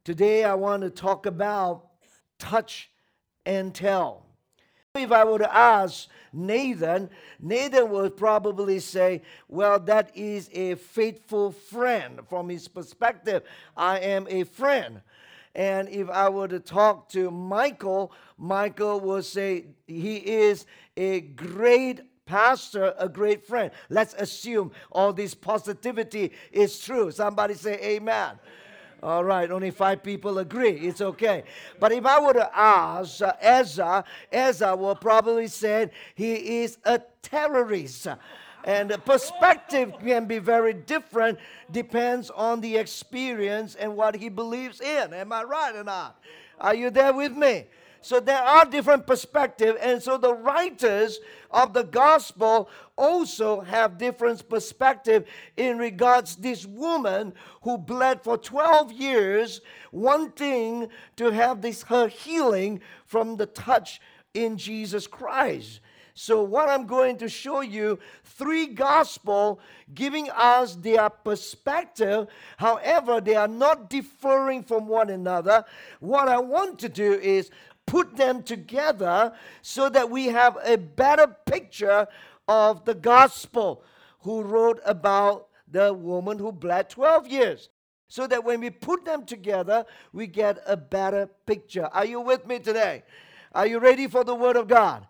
Today I want to talk about touch and tell. If I were to ask Nathan would probably say, well, that is a faithful friend. From his perspective, I am a friend. And if I were to talk to Michael would say he is a great pastor, a great friend. Let's assume all this positivity is true. Somebody say amen. All right, only 5 people agree. It's okay. But if I were to ask Ezra will probably say he is a terrorist. And the perspective can be very different, depends on the experience and what he believes in. Am I right or not? Are you there with me? So there are different perspectives, and so the writers of the gospel also have different perspective in regards this woman who bled for 12 years, wanting to have her healing from the touch in Jesus Christ. So what I'm going to show you, 3 gospel giving us their perspective. However, they are not differing from one another. What I want to do is put them together so that we have a better picture of the gospel who wrote about the woman who bled 12 years. So that when we put them together, we get a better picture. Are you with me today? Are you ready for the Word of God?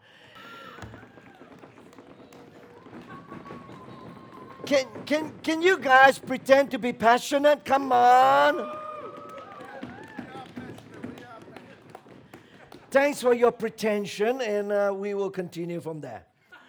Can you guys pretend to be passionate? Come on. Thanks for your pretension, and we will continue from there.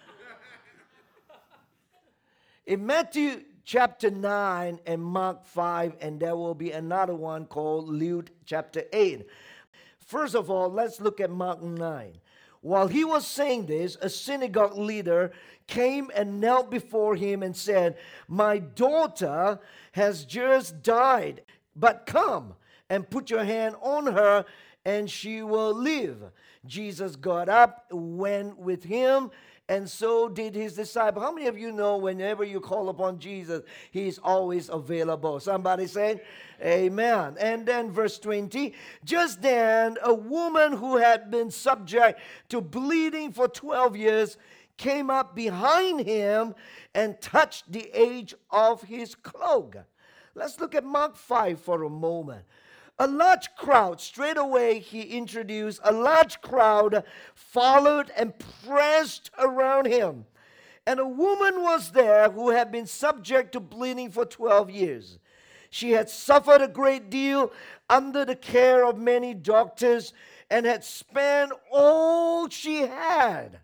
In Matthew chapter 9 and Mark 5, and there will be another one called Luke chapter 8. First of all, let's look at Mark 9. While he was saying this, a synagogue leader came and knelt before him and said, "My daughter has just died, but come and put your hand on her and she will live." Jesus got up, went with him, and so did his disciples. How many of you know whenever you call upon Jesus, he's always available? Somebody say, amen. And then verse 20, just then a woman who had been subject to bleeding for 12 years came up behind him and touched the edge of his cloak. Let's look at Mark 5 for a moment. A large crowd, straight away he introduced, a large crowd followed and pressed around him. And a woman was there who had been subject to bleeding for 12 years. She had suffered a great deal under the care of many doctors and had spent all she had.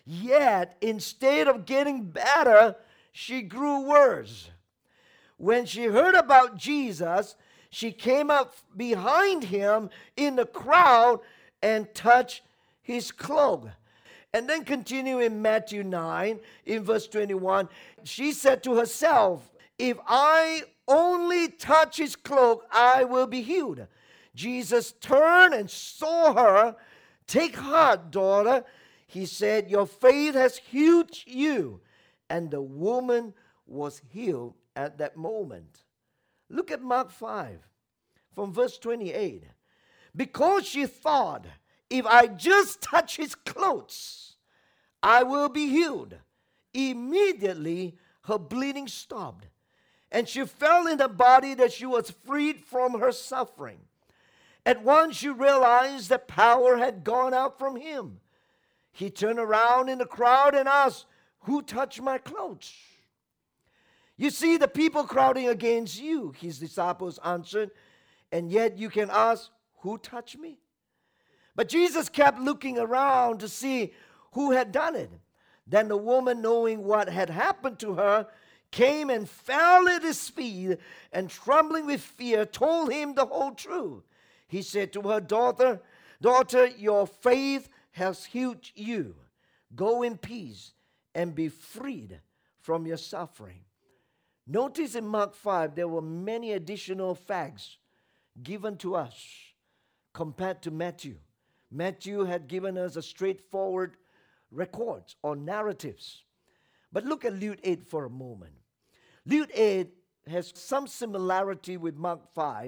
Yet, instead of getting better, she grew worse. When she heard about Jesus, she came up behind him in the crowd and touched his cloak. And then continue in Matthew 9, in verse 21. She said to herself, "If I only touch his cloak, I will be healed." Jesus turned and saw her. "Take heart, daughter," he said, "your faith has healed you." And the woman was healed at that moment. Look at Mark 5 from verse 28. Because she thought, if I just touch his clothes, I will be healed. Immediately her bleeding stopped, and she felt in her body that she was freed from her suffering. At once she realized that power had gone out from him. He turned around in the crowd and asked, "Who touched my clothes?" "You see the people crowding against you," his disciples answered, "and yet you can ask, 'Who touched me?'" But Jesus kept looking around to see who had done it. Then the woman, knowing what had happened to her, came and fell at his feet, and trembling with fear, told him the whole truth. He said to her, Daughter, your faith has healed you. Go in peace and be freed from your suffering." Notice in Mark 5, there were many additional facts given to us compared to Matthew. Matthew had given us a straightforward records or narratives. But look at Luke 8 for a moment. Luke 8 has some similarity with Mark 5,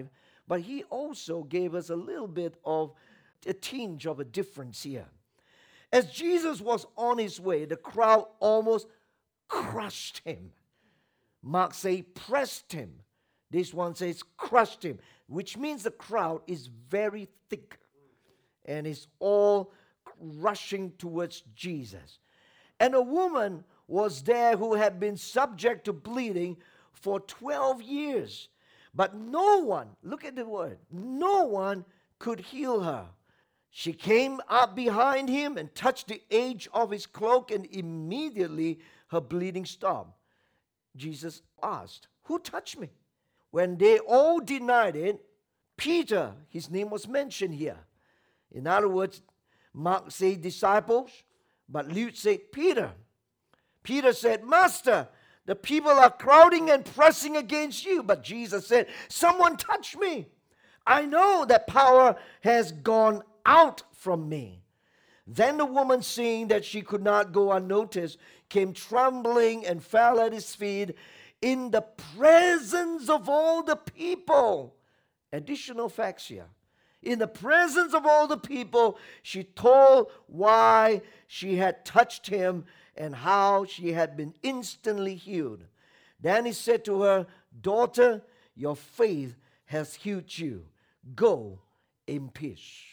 But he also gave us a little bit of a tinge of a difference here. As Jesus was on his way, the crowd almost crushed him. Mark says pressed him. This one says crushed him, which means the crowd is very thick and is all rushing towards Jesus. And a woman was there who had been subject to bleeding for 12 years. But no one, look at the word, no one could heal her. She came up behind him and touched the edge of his cloak, and immediately her bleeding stopped. Jesus asked, "Who touched me?" When they all denied it, Peter, his name was mentioned here. In other words, Mark said disciples, but Luke said Peter. Peter said, "Master, the people are crowding and pressing against you." But Jesus said, "Someone touched me. I know that power has gone out from me." Then the woman, seeing that she could not go unnoticed, came trembling and fell at his feet in the presence of all the people. Additional facts here. In the presence of all the people, she told why she had touched him and how she had been instantly healed. Then he said to her, "Daughter, your faith has healed you. Go in peace."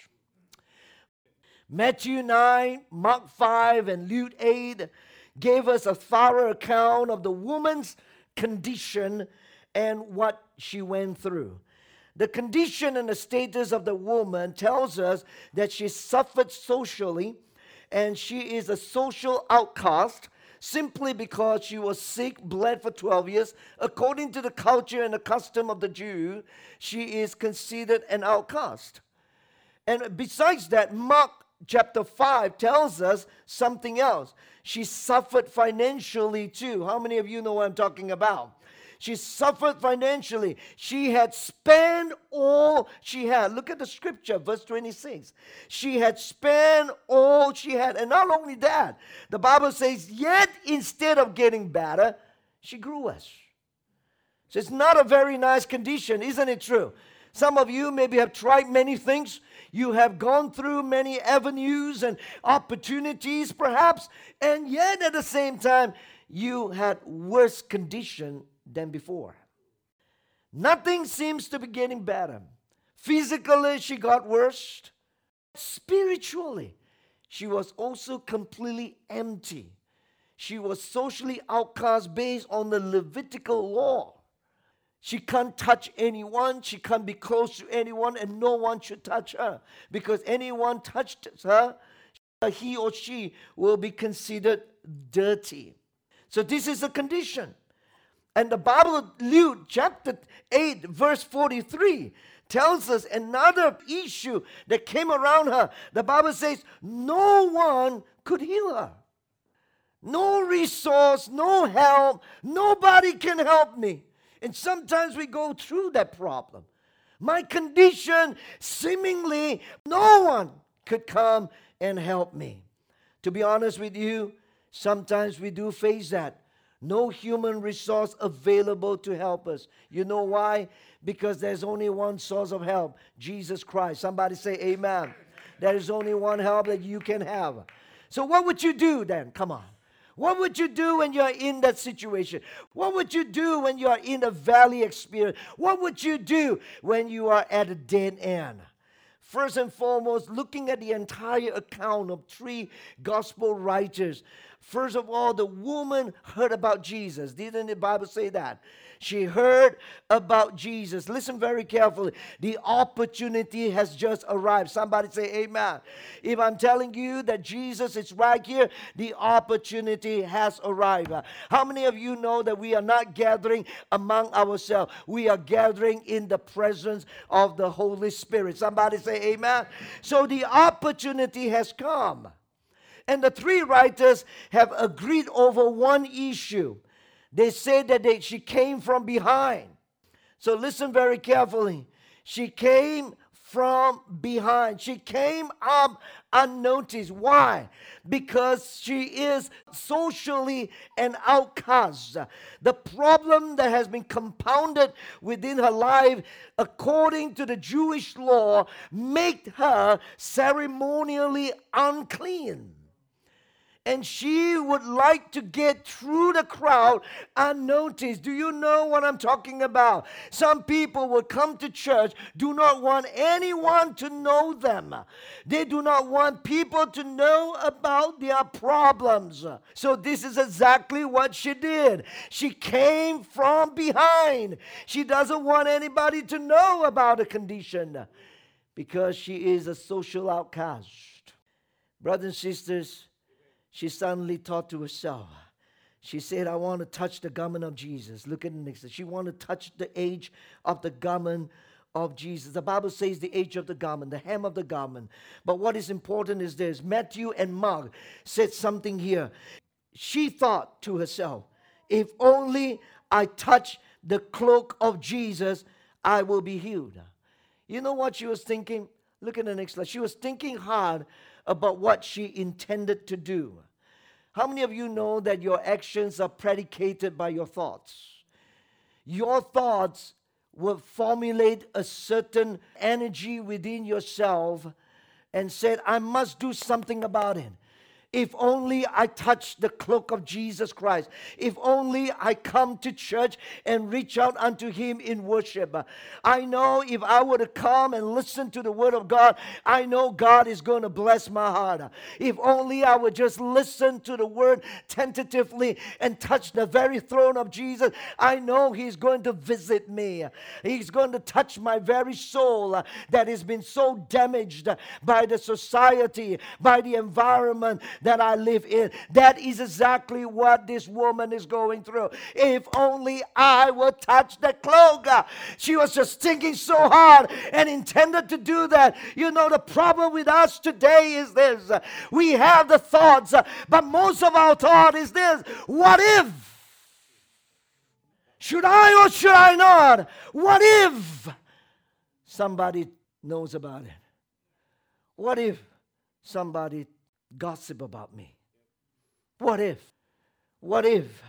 Matthew 9, Mark 5, and Luke 8 gave us a thorough account of the woman's condition and what she went through. The condition and the status of the woman tells us that she suffered socially, and she is a social outcast simply because she was sick, bled for 12 years. According to the culture and the custom of the Jew, she is considered an outcast. And besides that, Mark chapter 5 tells us something else. She suffered financially too. How many of you know what I'm talking about? She suffered financially. She had spent all she had. Look at the scripture, verse 26. She had spent all she had. And not only that, the Bible says, yet instead of getting better, she grew worse. So it's not a very nice condition, isn't it true? Some of you maybe have tried many things. You have gone through many avenues and opportunities perhaps, and yet at the same time, you had worse condition than before. Nothing seems to be getting better. Physically, she got worse. Spiritually, she was also completely empty. She was socially outcast based on the Levitical law. She can't touch anyone. She can't be close to anyone, and no one should touch her, because anyone touched her, he or she will be considered dirty. So this is the condition. And the Bible, Luke chapter 8, verse 43, tells us another issue that came around her. The Bible says no one could heal her. No resource, no help. Nobody can help me. And sometimes we go through that problem. My condition, seemingly no one could come and help me. To be honest with you, sometimes we do face that. No human resource available to help us. You know why? Because there's only one source of help, Jesus Christ. Somebody say amen. There is only one help that you can have. So what would you do then? Come on. What would you do when you're in that situation? What would you do when you're in a valley experience? What would you do when you are at a dead end? First and foremost, looking at the entire account of three gospel writers. First of all, the woman heard about Jesus. Didn't the Bible say that? She heard about Jesus. Listen very carefully. The opportunity has just arrived. Somebody say amen. If I'm telling you that Jesus is right here, the opportunity has arrived. How many of you know that we are not gathering among ourselves? We are gathering in the presence of the Holy Spirit. Somebody say amen. So the opportunity has come. And the three writers have agreed over one issue. They say that she came from behind. So listen very carefully. She came from behind. She came up unnoticed. Why? Because she is socially an outcast. The problem that has been compounded within her life, according to the Jewish law, made her ceremonially unclean. And she would like to get through the crowd unnoticed. Do you know what I'm talking about? Some people would come to church, do not want anyone to know them. They do not want people to know about their problems. So this is exactly what she did. She came from behind. She doesn't want anybody to know about her condition because she is a social outcast. Brothers and sisters, she suddenly thought to herself, she said, I want to touch the garment of Jesus. Look at the next. She wanted to touch the edge of the garment of Jesus. The Bible says the edge of the garment, the hem of the garment. But what is important is this. Matthew and Mark said something here. She thought to herself, if only I touch the cloak of Jesus, I will be healed. You know what she was thinking? Look at the next slide. She was thinking hard about what she intended to do. How many of you know that your actions are predicated by your thoughts? Your thoughts will formulate a certain energy within yourself and said, I must do something about it. If only I touch the cloak of Jesus Christ. If only I come to church and reach out unto Him in worship. I know if I were to come and listen to the Word of God, I know God is going to bless my heart. If only I would just listen to the Word tentatively and touch the very throne of Jesus, I know He's going to visit me. He's going to touch my very soul that has been so damaged by the society, by the environment that I live in. That is exactly what this woman is going through. If only I would touch the cloak. She was just thinking so hard and intended to do that. You know, the problem with us today is this. We have the thoughts, but most of our thought is this. What if? Should I or should I not? What if somebody knows about it? What if somebody gossip about me? What if? What if?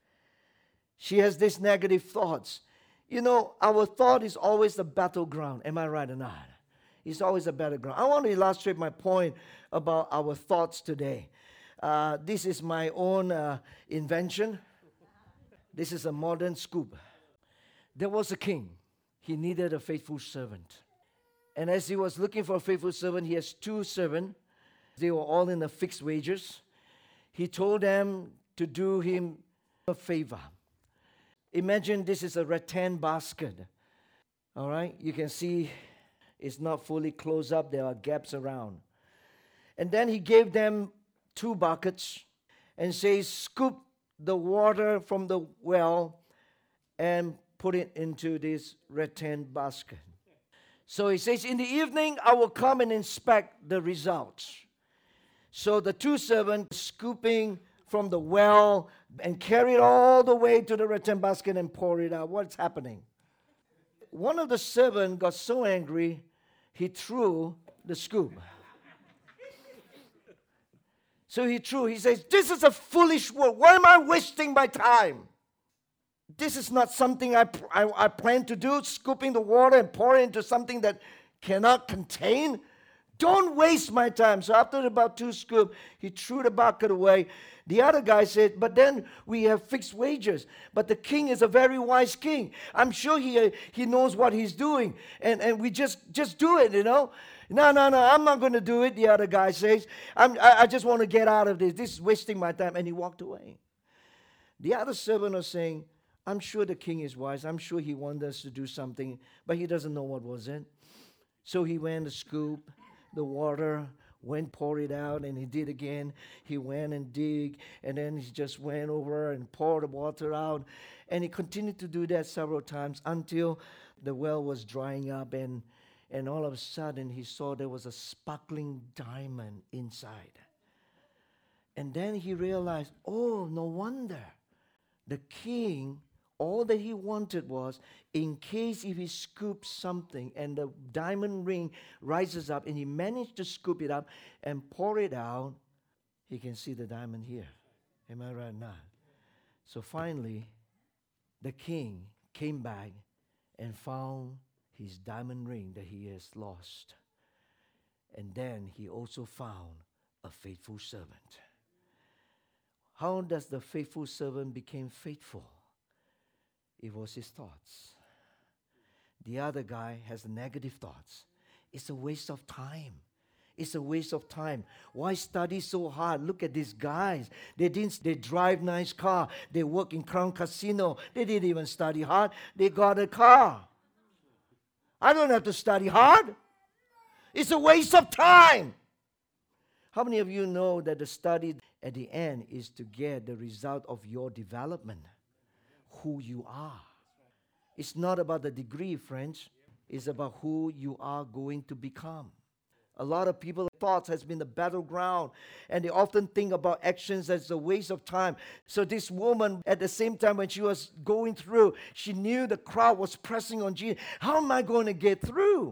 She has these negative thoughts. You know, our thought is always a battleground. Am I right or not? It's always a battleground. I want to illustrate my point about our thoughts today. This is my own invention. This is a modern scoop. There was a king. He needed a faithful servant. And as he was looking for a faithful servant, he has two servants. They were all in the fixed wages. He told them to do him a favor. Imagine this is a rattan basket. All right? You can see it's not fully closed up. There are gaps around. And then he gave them 2 buckets and says, scoop the water from the well and put it into this rattan basket. So he says, in the evening, I will come and inspect the results. So the 2 servants scooping from the well and carry it all the way to the rattan basket and pour it out. What's happening? One of the servants got so angry, he threw the scoop. So he says, this is a foolish work. Why am I wasting my time? This is not something I plan to do, scooping the water and pouring into something that cannot contain. Don't waste my time. So after about 2 scoops, he threw the bucket away. The other guy said, but then we have fixed wages. But the king is a very wise king. I'm sure he knows what he's doing. And we just do it, you know. No, I'm not going to do it, the other guy says. I just want to get out of this. This is wasting my time. And he walked away. The other servant was saying, I'm sure the king is wise. I'm sure he wants us to do something, but he doesn't know what was it. So he went to scoop the water, went pour it out, and he did again. He went and dig, and then he just went over and poured the water out. And he continued to do that several times until the well was drying up, and all of a sudden he saw there was a sparkling diamond inside. And then he realized, oh, no wonder the king All that he wanted was, in case if he scoops something and the diamond ring rises up and he managed to scoop it up and pour it out, he can see the diamond here. Am I right now? So finally, the king came back and found his diamond ring that he has lost. And then he also found a faithful servant. How does the faithful servant become faithful? It was his thoughts. The other guy has negative thoughts. It's a waste of time. It's a waste of time. Why study so hard? Look at these guys. They drive nice car. They work in Crown Casino. They didn't even study hard. They got a car. I don't have to study hard. It's a waste of time. How many of you know that the study at the end is to get the result of your development? Who you are. It's not about the degree, friends. It's about who you are going to become. A lot of people's thoughts has been the battleground, and they often think about actions as a waste of time. So this woman, at the same time when she was going through, she knew the crowd was pressing on Jesus. How am I going to get through?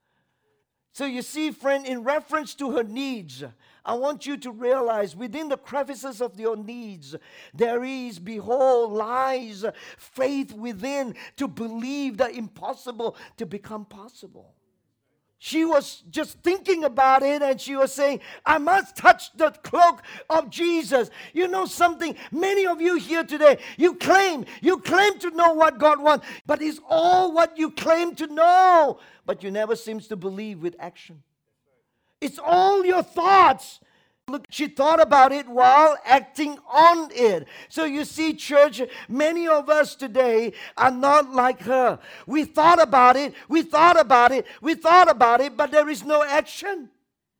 So you see, friend, in reference to her needs, I want you to realize within the crevices of your needs, there is, behold, lies faith within to believe the impossible to become possible. She was just thinking about it and she was saying, I must touch the cloak of Jesus. You know something? Many of you here today, you claim to know what God wants, but it's all what you claim to know, but you never seem to believe with action. It's all your thoughts. Look, she thought about it while acting on it. So you see, church, many of us today are not like her. We thought about it, but there is no action.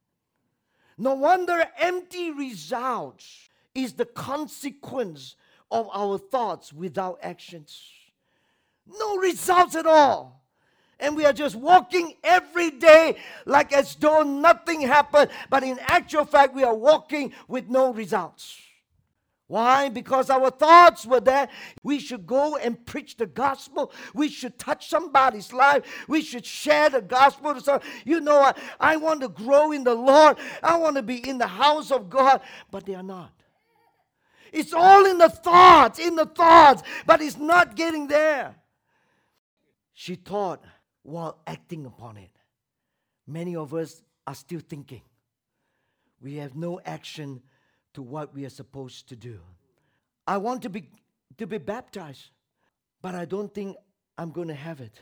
No wonder empty results is the consequence of our thoughts without actions. No results at all. And we are just walking every day like as though nothing happened. But in actual fact, we are walking with no results. Why? Because our thoughts were there. We should go and preach the gospel. We should touch somebody's life. We should share the gospel to someone. You know what? I want to grow in the Lord. I want to be in the house of God. But they are not. It's all in the thoughts, but it's not getting there. She thought while acting upon it. Many of us are still thinking. We have no action to what we are supposed to do. I want to be baptized, but I don't think I'm going to have it.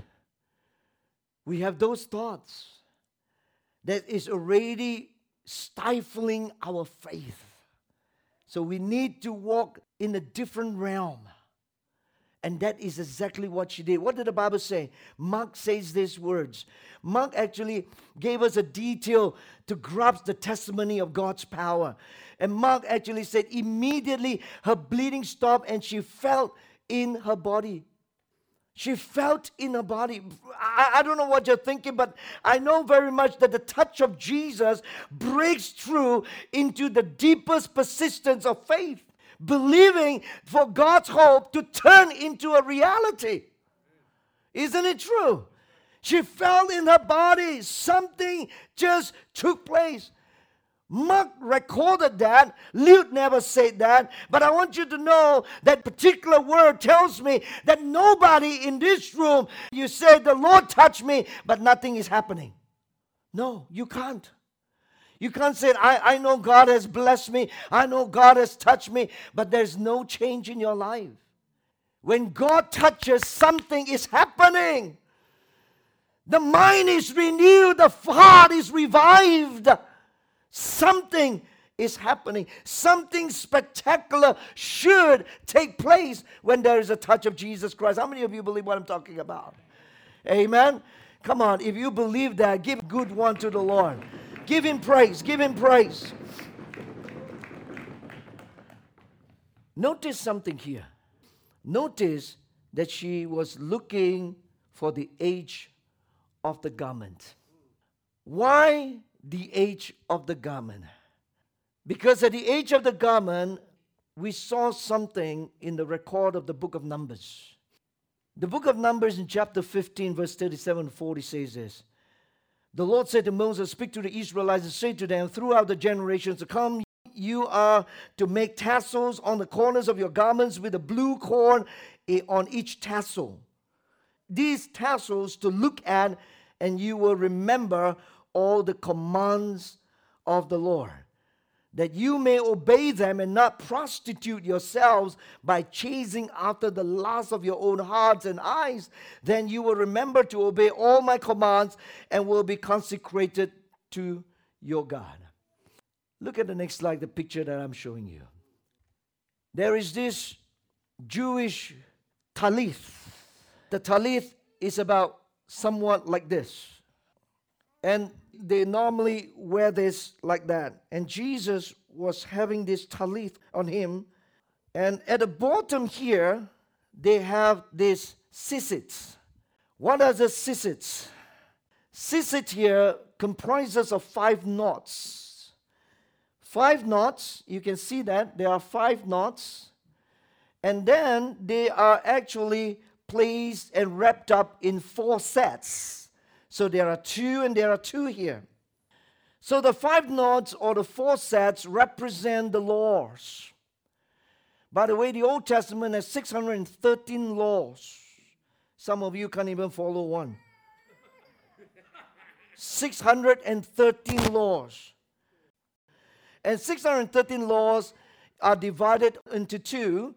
We have those thoughts that is already stifling our faith. So we need to walk in a different realm. And that is exactly what she did. What did the Bible say? Mark says these words. Mark actually gave us a detail to grasp the testimony of God's power. And Mark actually said immediately her bleeding stopped and she felt in her body. She felt in her body. I don't know what you're thinking, but I know very much that the touch of Jesus breaks through into the deepest persistence of faith. Believing for God's hope to turn into a reality. Isn't it true? She felt in her body. Something just took place. Mark recorded that. Luke never said that. But I want you to know that particular word tells me that nobody in this room, you say, the Lord touched me, but nothing is happening. No, you can't. You can't say, I know God has blessed me. I know God has touched me. But there's no change in your life. When God touches, something is happening. The mind is renewed. The heart is revived. Something is happening. Something spectacular should take place when there is a touch of Jesus Christ. How many of you believe what I'm talking about? Amen? Come on, if you believe that, give a good one to the Lord. Give Him praise. Give Him praise. Notice something here. Notice that she was looking for the edge of the garment. Why the edge of the garment? Because at the edge of the garment, we saw something in the record of the book of Numbers. The book of Numbers in chapter 15, verse 37 40 says this. The Lord said to Moses, speak to the Israelites and say to them, throughout the generations to come, you are to make tassels on the corners of your garments with a blue cord on each tassel. These tassels to look at, and you will remember all the commands of the Lord, that you may obey them and not prostitute yourselves by chasing after the lust of your own hearts and eyes. Then you will remember to obey all my commands and will be consecrated to your God. Look at the next slide, the picture that I'm showing you. There is this Jewish talith. The talith is about somewhat like this. And they normally wear this like that. And Jesus was having this talith on him. And at the bottom here, they have these sissits. What are the sissits? Sissit here comprises of 5 knots. 5 knots, you can see that. There are 5 knots. And then they are actually placed and wrapped up in 4 sets. So there are 2 and there are 2 here. So the 5 knots or the 4 sets represent the laws. By the way, the Old Testament has 613 laws. Some of you can't even follow one. 613 laws. And 613 laws are divided into 2.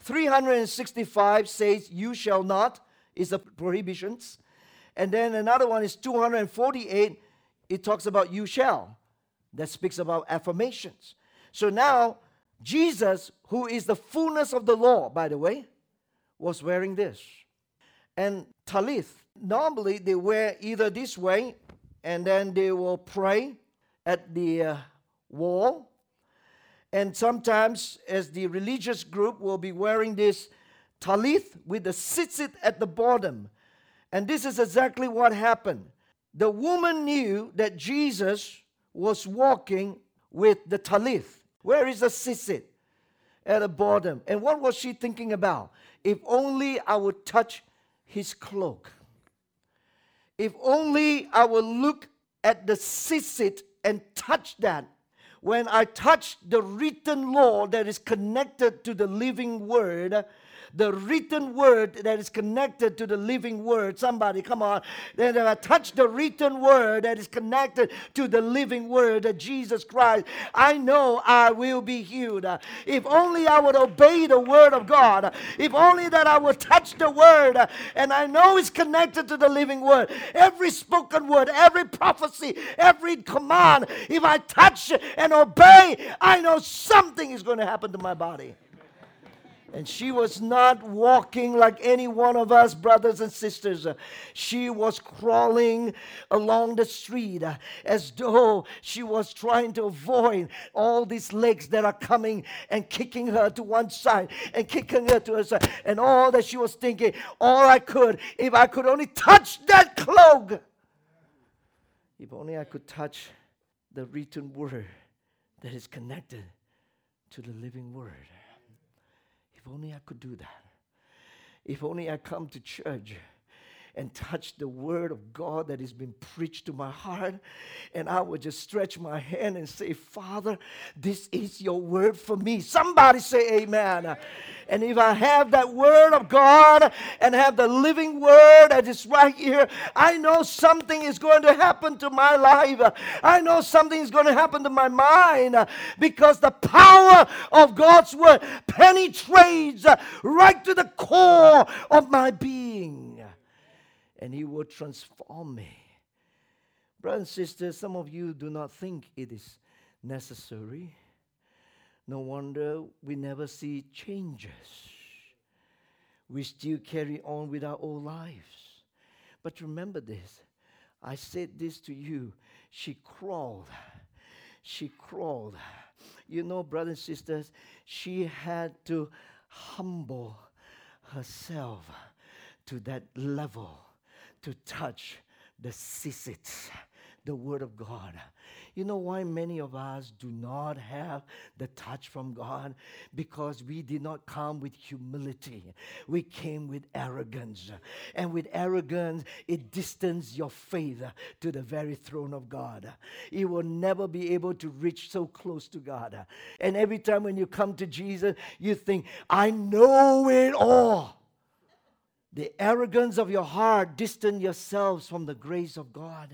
365 says, you shall not, is the prohibitions. And then another one is 248, it talks about you shall. That speaks about affirmations. So now, Jesus, who is the fullness of the law, by the way, was wearing this. And talith, normally they wear either this way, and then they will pray at the wall. And sometimes, as the religious group will be wearing this talith with the tzitzit at the bottom. And this is exactly what happened. The woman knew that Jesus was walking with the talith. Where is the tzitzit? At the bottom. And what was she thinking about? If only I would touch his cloak. If only I would look at the tzitzit and touch that. When I touch the written law that is connected to the living word, the written word that is connected to the living word. Somebody, come on. Then I touch the written word that is connected to the living word of Jesus Christ. I know I will be healed. If only I would obey the word of God. If only that I would touch the word. And I know it's connected to the living word. Every spoken word, every prophecy, every command. If I touch and obey, I know something is going to happen to my body. And she was not walking like any one of us, brothers and sisters. She was crawling along the street as though she was trying to avoid all these legs that are coming and kicking her to one side and kicking her to her side. And all that she was thinking, all I could, if I could only touch that cloak. If only I could touch the written word that is connected to the living word. If only I could do that. If only I come to church and touch the word of God that has been preached to my heart, and I would just stretch my hand and say, Father, this is your word for me. Somebody say amen. And if I have that word of God and have the living word that is right here, I know something is going to happen to my life. I know something is going to happen to my mind, because the power of God's word penetrates right to the core of my being. And He will transform me. Brothers and sisters, some of you do not think it is necessary. No wonder we never see changes. We still carry on with our old lives. But remember this. I said this to you. She crawled. She crawled. You know, brothers and sisters, she had to humble herself to that level to touch the tzitzit, the Word of God. You know why many of us do not have the touch from God? Because we did not come with humility. We came with arrogance. And with arrogance, it distances your faith to the very throne of God. You will never be able to reach so close to God. And every time when you come to Jesus, you think, I know it all. The arrogance of your heart distance yourselves from the grace of God.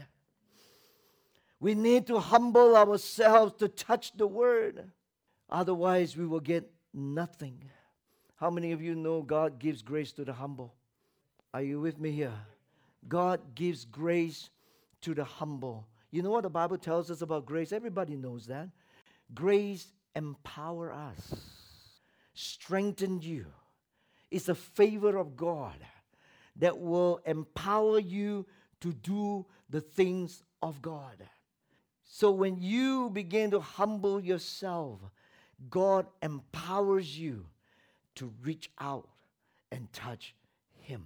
We need to humble ourselves to touch the Word. Otherwise, we will get nothing. How many of you know God gives grace to the humble? Are you with me here? God gives grace to the humble. You know what the Bible tells us about grace? Everybody knows that. Grace empowers us, strengthens you. It's a favor of God that will empower you to do the things of God. So when you begin to humble yourself, God empowers you to reach out and touch Him.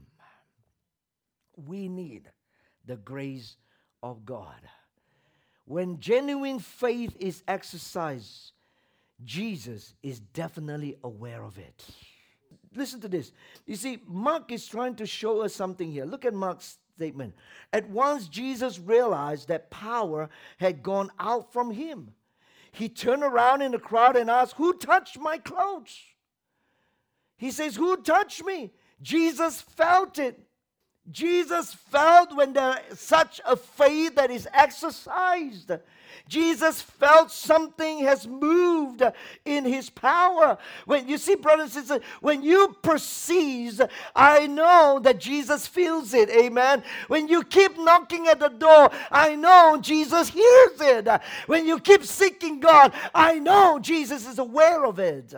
We need the grace of God. When genuine faith is exercised, Jesus is definitely aware of it. Listen to this. You see, Mark is trying to show us something here. Look at Mark's statement. At once Jesus realized that power had gone out from him. He turned around in the crowd and asked, who touched my clothes? He says, who touched me? Jesus felt it. Jesus felt when there is such a faith that is exercised. Jesus felt something has moved in His power. When you see, brothers and sisters, when you perceive, I know that Jesus feels it. Amen. When you keep knocking at the door, I know Jesus hears it. When you keep seeking God, I know Jesus is aware of it.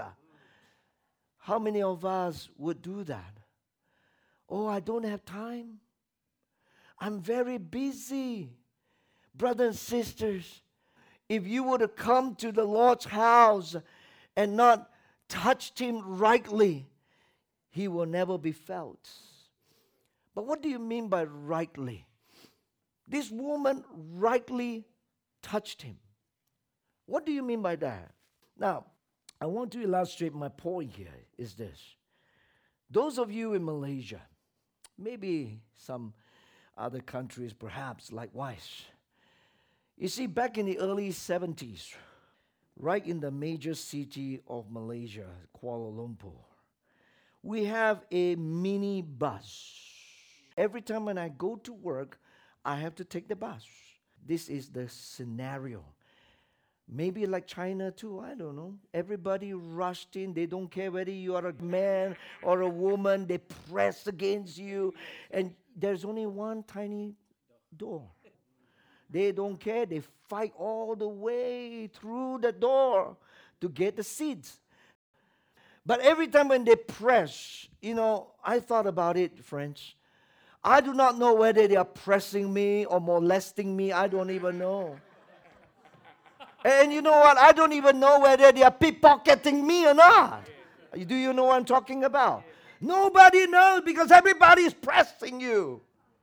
How many of us would do that? Oh, I don't have time. I'm very busy. Brothers and sisters, if you were to come to the Lord's house and not touched Him rightly, He will never be felt. But what do you mean by rightly? This woman rightly touched Him. What do you mean by that? Now, I want to illustrate my point here is this. Those of you in Malaysia, maybe some other countries perhaps likewise. You see, back in the early 70s, right in the major city of Malaysia, Kuala Lumpur, we have a mini bus. Every time when I go to work, I have to take the bus. This is the scenario. Maybe like China too, I don't know. Everybody rushed in. They don't care whether you are a man or a woman. They press against you. And there's only one tiny door. They don't care. They fight all the way through the door to get the seats. But every time when they press, I thought about it, friends. I do not know whether they are pressing me or molesting me. I don't even know. And you know what? I don't even know whether they are pickpocketing me or not. Do you know what I'm talking about? Nobody knows because everybody is pressing you.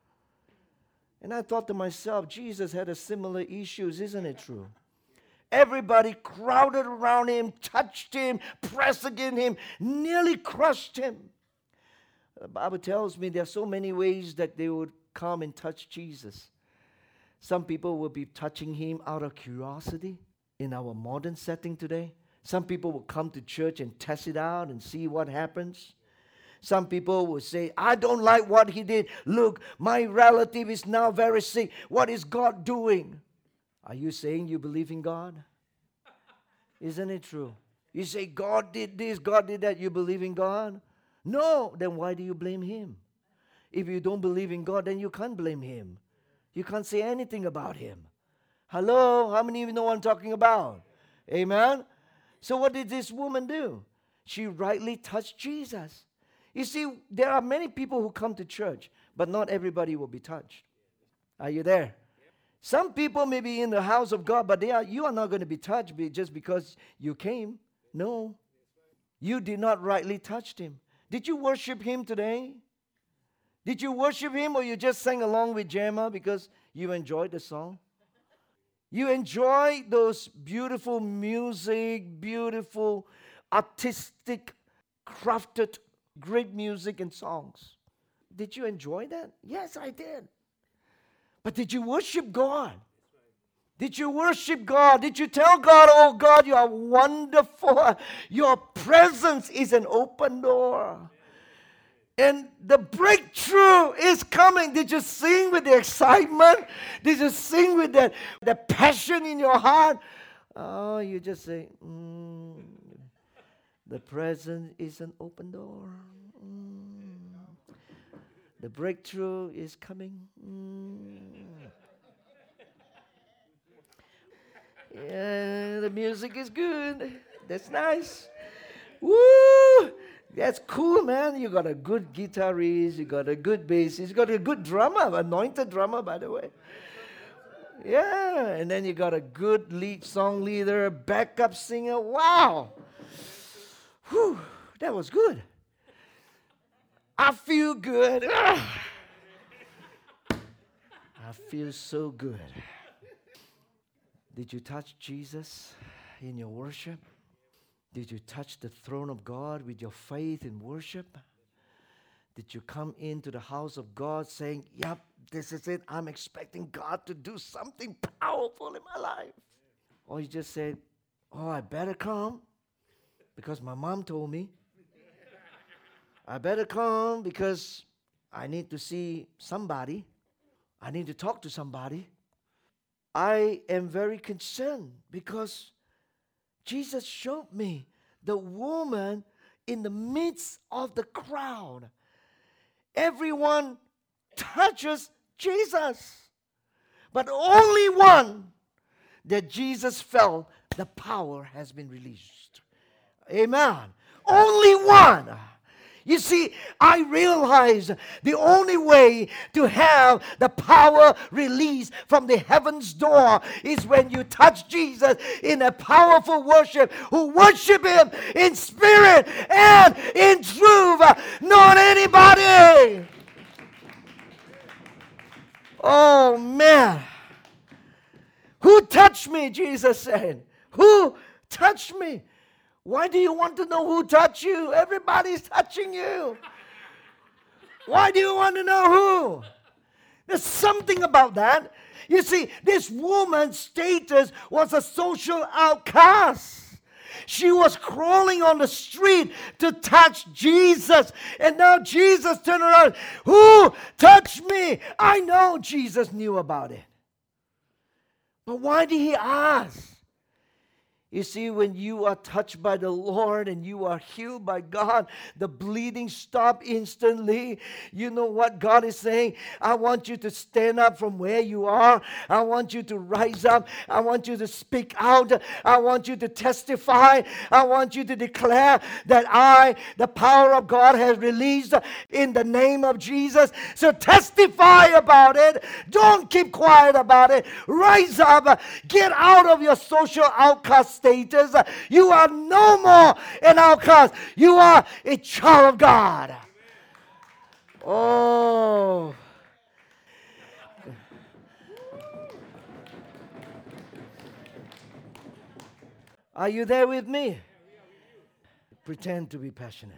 And I thought to myself, Jesus had a similar issues, isn't it true? Everybody crowded around him, touched him, pressed against him, nearly crushed him. The Bible tells me there are so many ways that they would come and touch Jesus. Some people will be touching him out of curiosity in our modern setting today. Some people will come to church and test it out and see what happens. Some people will say, I don't like what he did. Look, my relative is now very sick. What is God doing? Are you saying you believe in God? Isn't it true? You say, God did this, God did that. You believe in God? No. Then why do you blame him? If you don't believe in God, then you can't blame him. You can't say anything about him. Hello? How many of you know what I'm talking about? Amen? So what did this woman do? She rightly touched Jesus. You see, there are many people who come to church, but not everybody will be touched. Are you there? Some people may be in the house of God, but you are not going to be touched just because you came. No. You did not rightly touch him. Did you worship him today? Did you worship him or you just sang along with Gemma because you enjoyed the song? You enjoy those beautiful music, beautiful, artistic, crafted, great music and songs. Did you enjoy that? Yes, I did. But did you worship God? Did you worship God? Did you tell God, oh God, you are wonderful. Your presence is an open door. And the breakthrough is coming. Did you sing with the excitement? Did you sing with the passion in your heart? Oh, you just say, the presence is an open door. The breakthrough is coming. Yeah, the music is good. That's nice. Woo! That's cool, man. You got a good guitarist, you got a good bassist, you got a good drummer, anointed drummer, by the way. Yeah, and then you got a good song leader, backup singer. Wow! Whew, that was good. I feel good. I feel so good. Did you touch Jesus in your worship? Did you touch the throne of God with your faith in worship? Did you come into the house of God saying, yep, this is it. I'm expecting God to do something powerful in my life? Or you just said, oh, I better come because my mom told me. I better come because I need to see somebody. I need to talk to somebody. I am very concerned because Jesus showed me the woman in the midst of the crowd. Everyone touches Jesus, but only one that Jesus felt the power has been released. Amen. Only one. You see, I realize the only way to have the power released from the heaven's door is when you touch Jesus in a powerful worship, who worship Him in spirit and in truth, not anybody. Oh, man. Who touched me, Jesus said. Who touched me? Why do you want to know who touched you? Everybody's touching you. Why do you want to know who? There's something about that. You see, this woman's status was a social outcast. She was crawling on the street to touch Jesus. And now Jesus turned around. Who touched me? I know Jesus knew about it. But why did He ask? You see, when you are touched by the Lord and you are healed by God, the bleeding stops instantly. You know what God is saying? I want you to stand up from where you are. I want you to rise up. I want you to speak out. I want you to testify. I want you to declare that the power of God has released in the name of Jesus. So testify about it. Don't keep quiet about it. Rise up. Get out of your social outcast status. You are no more an outcast. You are a child of God. Oh. Are you there with me? Pretend to be passionate.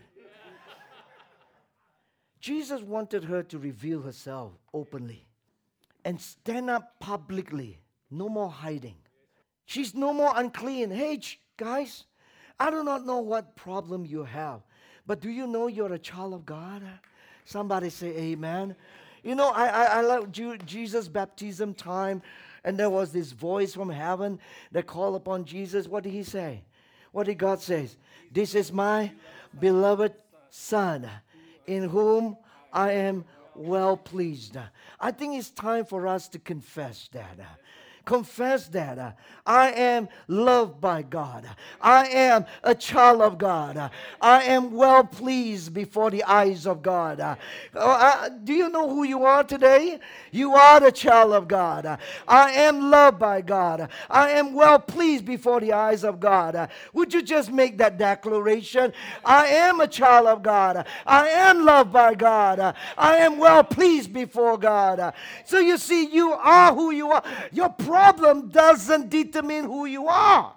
Jesus wanted her to reveal herself openly and stand up publicly. No more hiding. She's no more unclean. Hey, guys, I do not know what problem you have, but do you know you're a child of God? Somebody say amen. You know, I like Jesus' baptism time, and there was this voice from heaven that called upon Jesus. What did He say? What did God say? This is my beloved Son, in whom I am well pleased. I think it's time for us to confess that. Confess that I am loved by God. I am a child of God. I am well pleased before the eyes of God. Do you know who you are today? You are the child of God. I am loved by God. I am well pleased before the eyes of God. Would you just make that declaration? I am a child of God. I am loved by God. I am well pleased before God. So you see, you are who you are. Your problem doesn't determine who you are.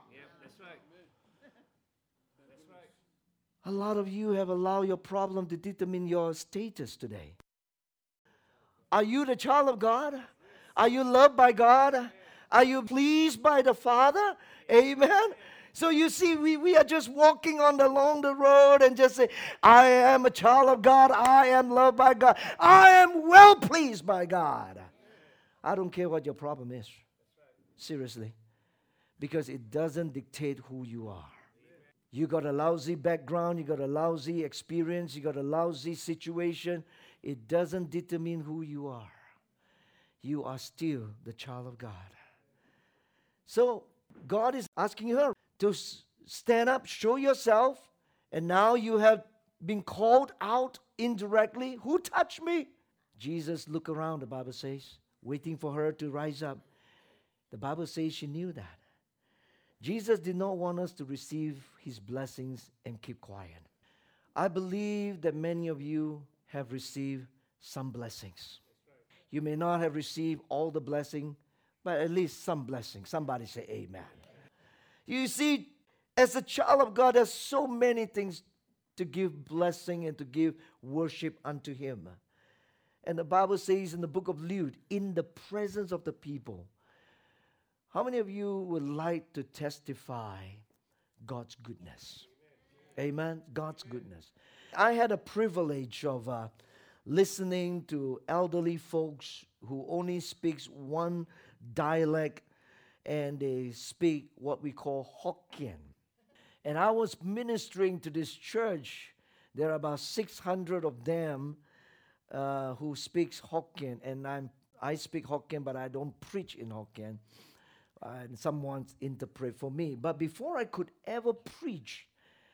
A lot of you have allowed your problem to determine your status today. Are you the child of God? Are you loved by God? Are you pleased by the Father? Amen. So you see, we are just walking along the road and just say, I am a child of God. I am loved by God. I am well pleased by God. I don't care what your problem is. Seriously. Because it doesn't dictate who you are. You got a lousy background, you got a lousy experience, you got a lousy situation. It doesn't determine who you are. You are still the child of God. So God is asking her to stand up, show yourself, and now you have been called out indirectly. Who touched me? Jesus looked around, the Bible says, waiting for her to rise up. The Bible says she knew that. Jesus did not want us to receive his blessings and keep quiet. I believe that many of you have received some blessings. You may not have received all the blessing, but at least some blessing. Somebody say amen. You see, as a child of God, there's so many things to give blessing and to give worship unto him. And the Bible says in the book of Luke, in the presence of the people. How many of you would like to testify God's goodness? Amen. God's goodness. I had a privilege of listening to elderly folks who only speaks one dialect, and they speak what we call Hokkien. And I was ministering to this church. There are about 600 of them who speaks Hokkien, and I speak Hokkien, but I don't preach in Hokkien. And someone interpret for me. But before I could ever preach,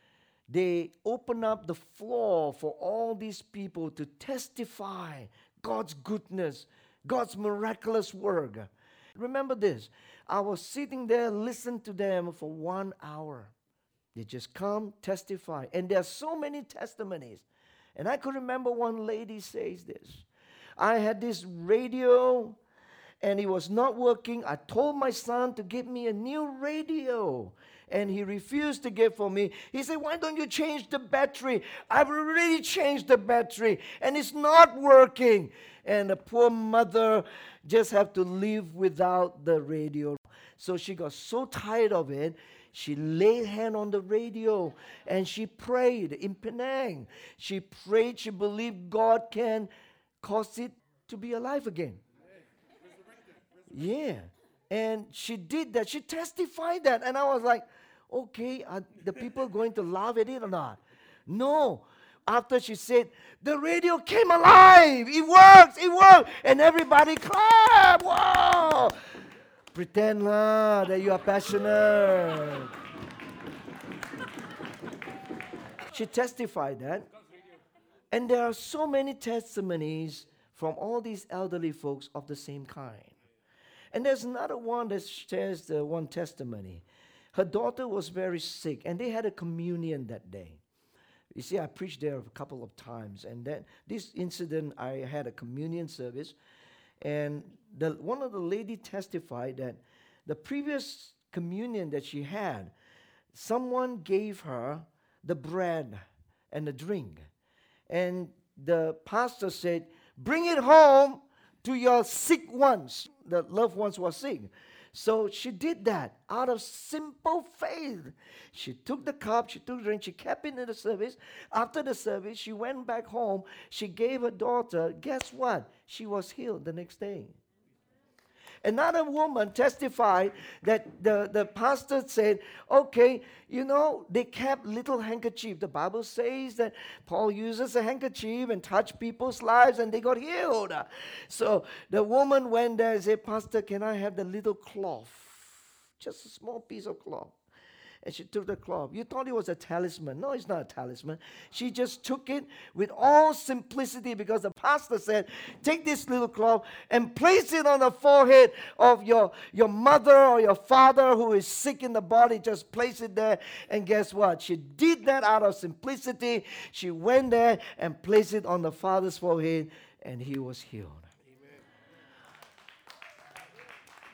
they open up the floor for all these people to testify God's goodness, God's miraculous work. Remember this, I was sitting there, listening to them for 1 hour. They just come, testify. And there are so many testimonies. And I could remember one lady says this. I had this radio, and it was not working. I told my son to get me a new radio, and he refused to get for me. He said, why don't you change the battery? I've already changed the battery, and it's not working. And the poor mother just have to live without the radio. So she got so tired of it, she laid hand on the radio, and she prayed in Penang. She prayed, she believed God can cause it to be alive again. Yeah, and she did that. She testified that, and I was like, okay, are the people going to laugh at it or not? No. After she said, the radio came alive. It works, it worked. And everybody clapped. Wow. Pretend that you are passionate. She testified that. And there are so many testimonies from all these elderly folks of the same kind. And there's another one that shares the one testimony. Her daughter was very sick, and they had a communion that day. You see, I preached there a couple of times, and then this incident, I had a communion service, and one of the lady testified that the previous communion that she had, someone gave her the bread and the drink, and the pastor said, bring it home to your sick ones. The loved ones were sick. So she did that out of simple faith. She took the cup, she took the drink, she kept it in the service. After the service, she went back home. She gave her daughter, guess what? She was healed the next day. Another woman testified that the pastor said, okay, you know, they kept little handkerchief. The Bible says that Paul uses a handkerchief and touched people's lives and they got healed. So the woman went there and said, Pastor, can I have the little cloth? Just a small piece of cloth. And she took the cloth. You thought it was a talisman. No, it's not a talisman. She just took it with all simplicity because the pastor said, take this little cloth and place it on the forehead of your mother or your father who is sick in the body. Just place it there. And guess what? She did that out of simplicity. She went there and placed it on the father's forehead, and he was healed.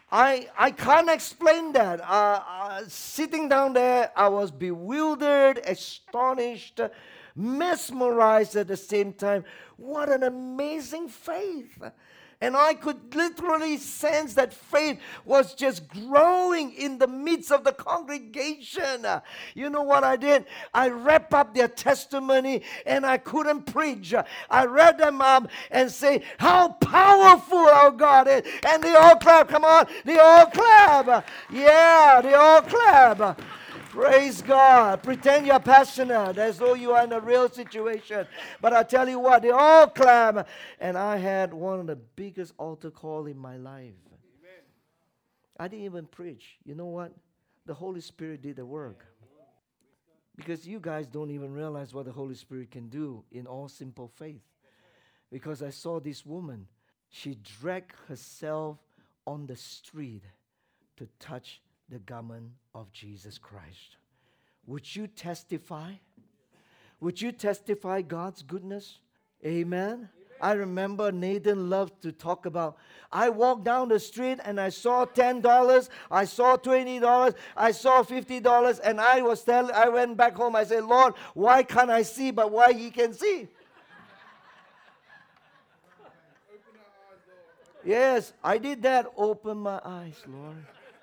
I can't explain that. Sitting down there, I was bewildered, astonished, mesmerized at the same time. What an amazing faith! And I could literally sense that faith was just growing in the midst of the congregation. You know what I did? I wrapped up their testimony and I couldn't preach. I read them up and say, how powerful our God is. And they all clap. Come on. They all clap. Yeah, they all clap. Praise God. Pretend you're passionate as though you are in a real situation. But I tell you what, they all clap. And I had one of the biggest altar call in my life. Amen. I didn't even preach. You know what? The Holy Spirit did the work. Because you guys don't even realize what the Holy Spirit can do in all simple faith. Because I saw this woman. She dragged herself on the street to touch the garment of Jesus Christ. Would you testify? Would you testify God's goodness? Amen. I remember Nathan loved to talk about, I walked down the street and I saw $10, I saw $20, I saw $50, and I went back home, I said, Lord, why can't I see but why He can see? Yes, I did that. Open my eyes, Lord.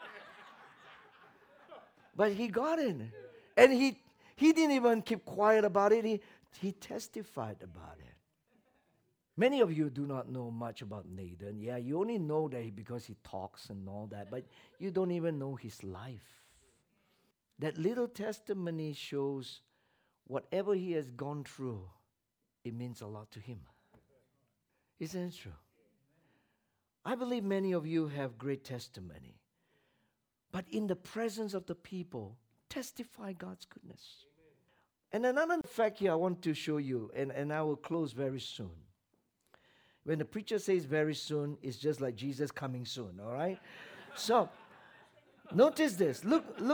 But he got it. And he didn't even keep quiet about it. He testified about it. Many of you do not know much about Nathan. Yeah, you only know that because he talks and all that, but you don't even know his life. That little testimony shows whatever he has gone through, it means a lot to him. Isn't it true? I believe many of you have great testimony. But in the presence of the people, testify God's goodness. And another fact here I want to show you, and I will close very soon. When the preacher says very soon, it's just like Jesus coming soon, all right? So, notice this.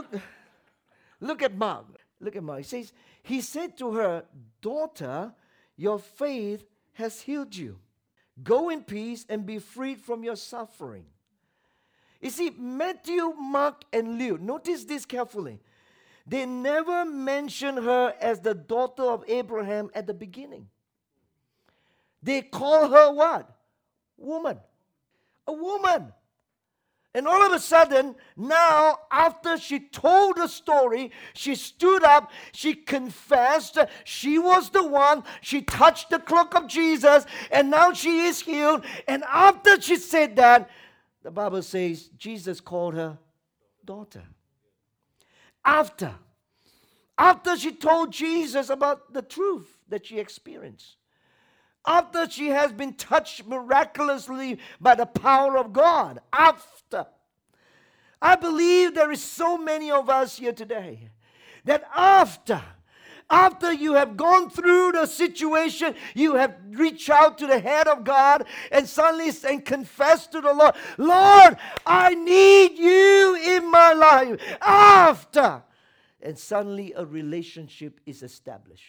Look at Mark. Look at Mark. He said to her, daughter, your faith has healed you. Go in peace and be freed from your suffering. You see, Matthew, Mark, and Luke, notice this carefully. They never mention her as the daughter of Abraham at the beginning. They call her what? Woman. A woman. And all of a sudden, now, after she told the story, she stood up, she confessed, she was the one, she touched the cloak of Jesus, and now she is healed. And after she said that, the Bible says Jesus called her daughter. After she told Jesus about the truth that she experienced. After she has been touched miraculously by the power of God. After. I believe there is so many of us here today that after you have gone through the situation, you have reached out to the head of God and suddenly and confessed to the Lord, Lord, I need you in my life. After. And suddenly a relationship is established.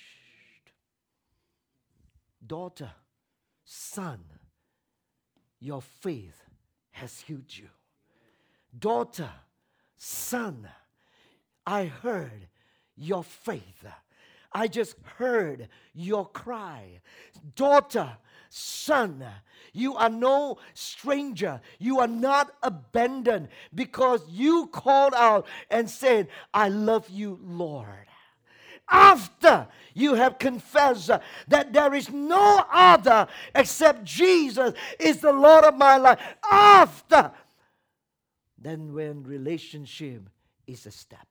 Daughter, son, your faith has healed you. Daughter, son, I heard your faith. I just heard your cry. Daughter, son, you are no stranger. You are not abandoned because you called out and said, I love you, Lord. After you have confessed that there is no other except Jesus is the Lord of my life. After, then when relationship is established.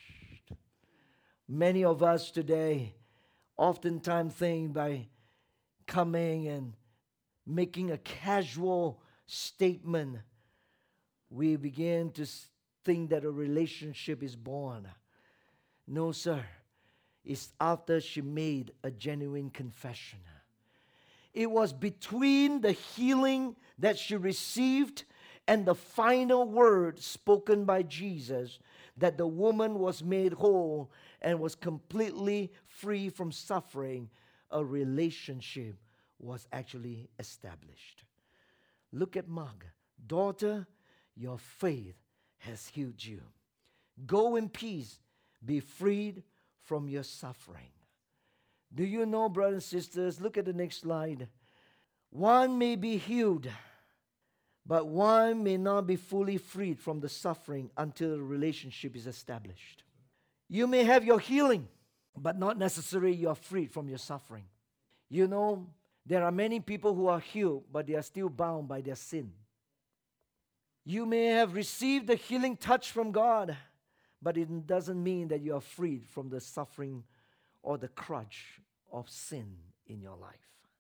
Many of us today oftentimes think by coming and making a casual statement, we begin to think that a relationship is born. No, sir. It's after she made a genuine confession. It was between the healing that she received and the final word spoken by Jesus that the woman was made whole and was completely free from suffering. A relationship was actually established. Look at Mark. Daughter, your faith has healed you. Go in peace. Be freed from your suffering. Do you know, brothers and sisters, look at the next slide. One may be healed, but one may not be fully freed from the suffering until the relationship is established. You may have your healing, but not necessarily you are freed from your suffering. You know, there are many people who are healed, but they are still bound by their sin. You may have received the healing touch from God, but it doesn't mean that you are freed from the suffering or the crutch of sin in your life.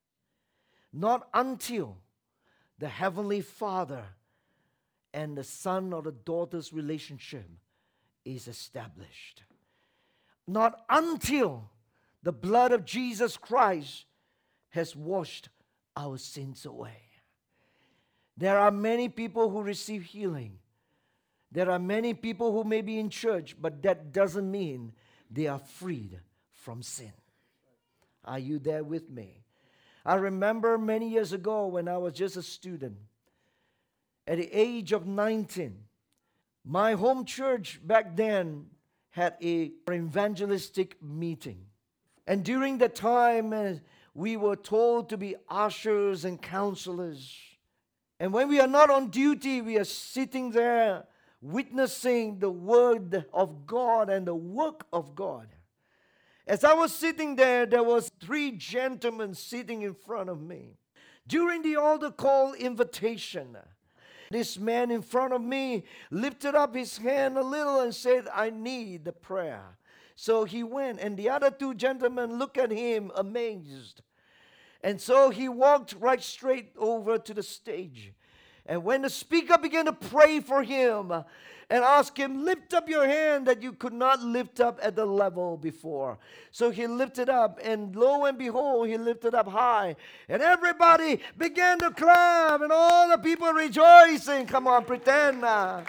Not until the Heavenly Father and the son or the daughter's relationship is established. Not until the blood of Jesus Christ has washed our sins away. There are many people who receive healing. There are many people who may be in church, but that doesn't mean they are freed from sin. Are you there with me? I remember many years ago when I was just a student, at the age of 19, my home church back then had an evangelistic meeting. And during the time, we were told to be ushers and counselors. And when we are not on duty, we are sitting there witnessing the word of God and the work of God. As I was sitting there, there was 3 gentlemen sitting in front of me. During the altar call invitation, this man in front of me lifted up his hand a little and said, I need the prayer. So he went, and the other 2 gentlemen looked at him amazed. And so he walked right straight over to the stage. And when the speaker began to pray for him and ask him, lift up your hand that you could not lift up at the level before. So he lifted up, and lo and behold, he lifted up high. And everybody began to clap, and all the people rejoicing. Come on, pretend now.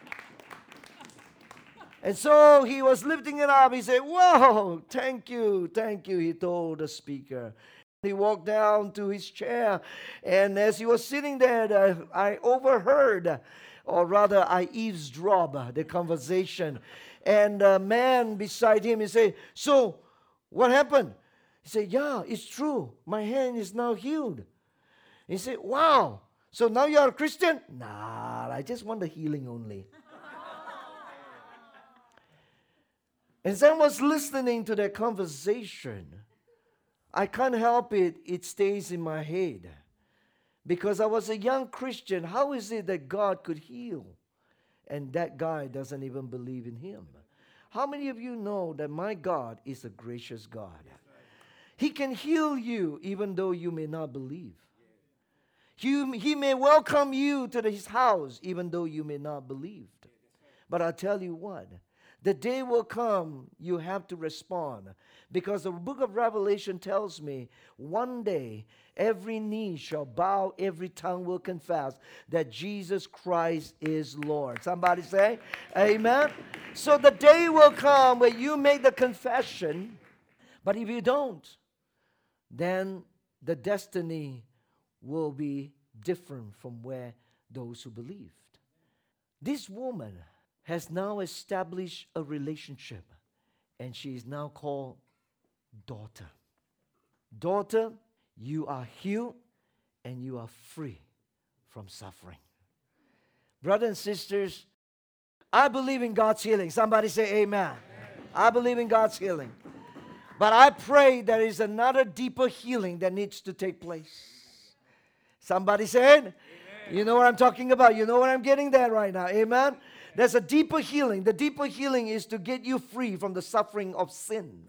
And so he was lifting it up. He said, whoa, thank you, he told the speaker. He walked down to his chair, and as he was sitting there, I overheard, or rather I eavesdropped the conversation. And the man beside him, he said, so what happened? He said, yeah, it's true. My hand is now healed. He said, wow, so now you are a Christian? Nah, I just want the healing only. As I was listening to that conversation, I can't help it, it stays in my head. Because I was a young Christian, how is it that God could heal? And that guy doesn't even believe in him. How many of you know that my God is a gracious God? He can heal you even though you may not believe. He may welcome you to his house even though you may not believe. But I'll tell you what, the day will come you have to respond. Because the book of Revelation tells me one day every knee shall bow, every tongue will confess that Jesus Christ is Lord. Somebody say, amen. So the day will come where you make the confession, but if you don't, then the destiny will be different from where those who believed. This woman has now established a relationship, and she is now called daughter. Daughter, you are healed and you are free from suffering. Brothers and sisters, I believe in God's healing. Somebody say amen. I believe in God's healing. But I pray there is another deeper healing that needs to take place. Somebody say it. You know what I'm talking about. You know what I'm getting there right now. Amen. There's a deeper healing. The deeper healing is to get you free from the suffering of sin.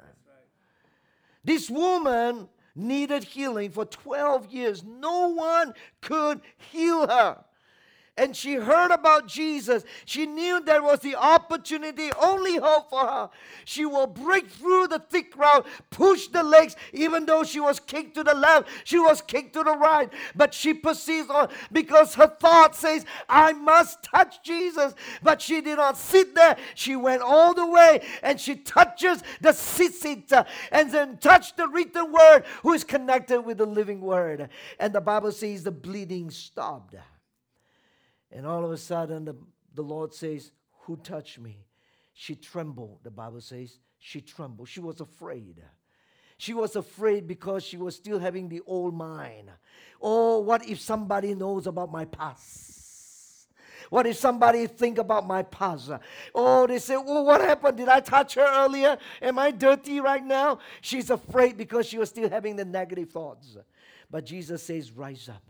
This woman needed healing for 12 years. No one could heal her. And she heard about Jesus. She knew there was the opportunity, only hope for her. She will break through the thick crowd, push the legs, even though she was kicked to the left, she was kicked to the right. But she persists on because her thought says, I must touch Jesus. But she did not sit there. She went all the way and she touches the seat and then touched the written word who is connected with the living word. And the Bible says the bleeding stopped. And all of a sudden, the Lord says, who touched me? She trembled, the Bible says. She trembled. She was afraid. She was afraid because she was still having the old mind. Oh, what if somebody knows about my past? What if somebody think about my past? Oh, they say, oh, what happened? Did I touch her earlier? Am I dirty right now? She's afraid because she was still having the negative thoughts. But Jesus says, rise up.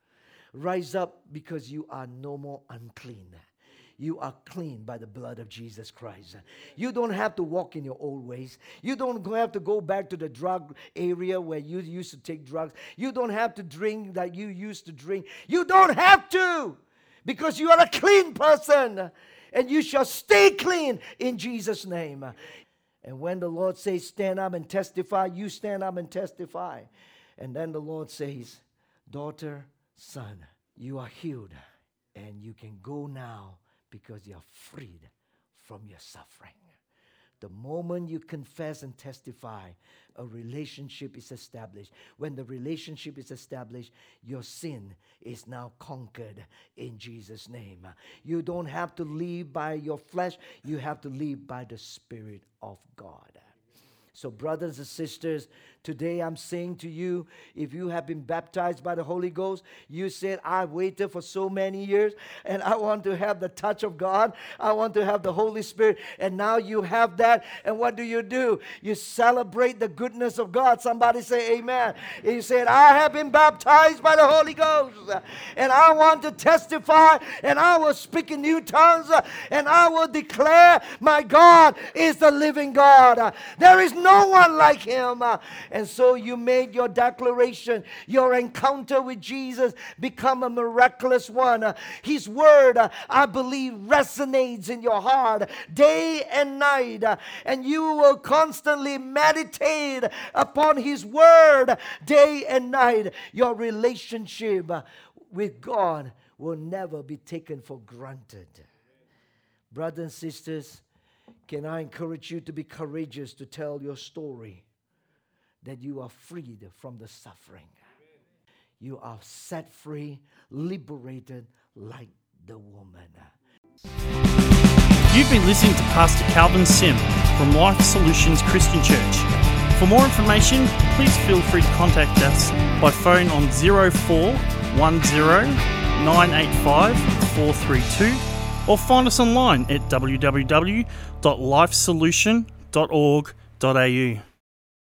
Rise up because you are no more unclean. You are clean by the blood of Jesus Christ. You don't have to walk in your old ways. You don't have to go back to the drug area where you used to take drugs. You don't have to drink that you used to drink. You don't have to, because you are a clean person, and you shall stay clean in Jesus' name. And when the Lord says stand up and testify, you stand up and testify. And then the Lord says, daughter, son, you are healed, and you can go now, because you are freed from your suffering. The moment you confess and testify, a relationship is established. When the relationship is established, your sin is now conquered in Jesus' name. You don't have to live by your flesh. You have to live by the Spirit of God. So brothers and sisters, today I'm saying to you, if you have been baptized by the Holy Ghost, you said, I waited for so many years and I want to have the touch of God. I want to have the Holy Spirit. And now you have that. And what do? You celebrate the goodness of God. Somebody say amen. You said, I have been baptized by the Holy Ghost. And I want to testify. And I will speak in new tongues. And I will declare my God is the living God. There is no one like Him. And so you made your declaration. Your encounter with Jesus become a miraculous one. His word, I believe, resonates in your heart day and night. And you will constantly meditate upon His word day and night. Your relationship with God will never be taken for granted. Brothers and sisters, can I encourage you to be courageous to tell your story, that you are freed from the suffering. You are set free, liberated like the woman. You've been listening to Pastor Calvin Sim from Life Solutions Christian Church. For more information, please feel free to contact us by phone on 0410 985 432 or find us online at www.lifesolution.org.au.